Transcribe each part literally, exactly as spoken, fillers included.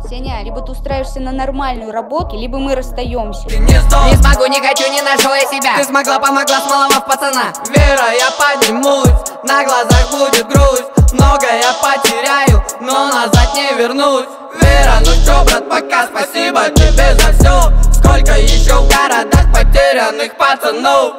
Сеня, либо ты устраиваешься на нормальную работу, либо мы расстаемся. Ты не сдох. Не смогу, не хочу, не нашел я себя. Ты смогла, помогла, смоловав пацана. Вера, я поднимусь, на глазах будет грусть. Много я потеряю, но назад не вернусь. Вера, ну чё, брат, пока спасибо тебе за все. Сколько еще в городах потерянных пацанов.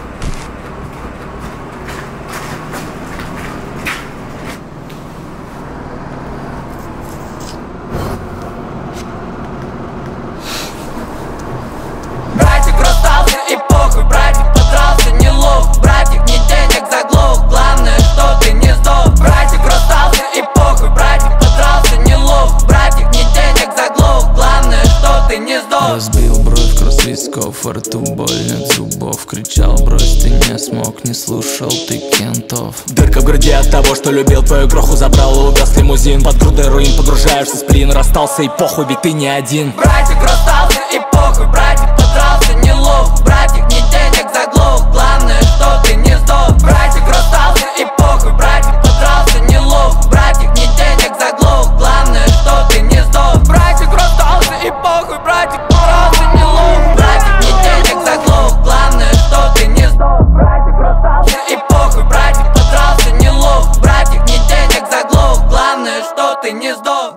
Братик расстался и похуй, братик подрался, не лох. Братик, не денег заглох, главное, что ты не сдох. Братик расстался и похуй, братик подрался, не лох. Братик, не денег заглох, главное, что ты не сдох. Разбил бровь, кросс висков, во рту боль от зубов. Кричал, брось, ты не смог, не слушал ты кентов. Дырка в груди от того, что любил твою кроху. Забрал и увез лимузин, под грудой руин погружаешься в сплин. Расстался и похуй, ведь ты не один. Братик расстался и похуй, братик подрался, не лох. Братик, не денег заглох, главное, что ты не сдох. Братик расстался и похуй, братик подрался, не лох. Братик, не денег заглох, главное, что ты не сдох. Братик расстался и похуй, братик подрался, не лох. Братик, не денег заглох, главное, что ты не сдох. Братик расстался и похуй, братик подрался, не лох. Братик, не денег заглох, главное, что ты не сдох.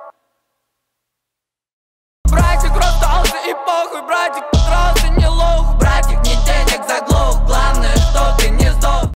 Братик расстался и похуй, братик подрался, не лох. Братик, не денег заглох.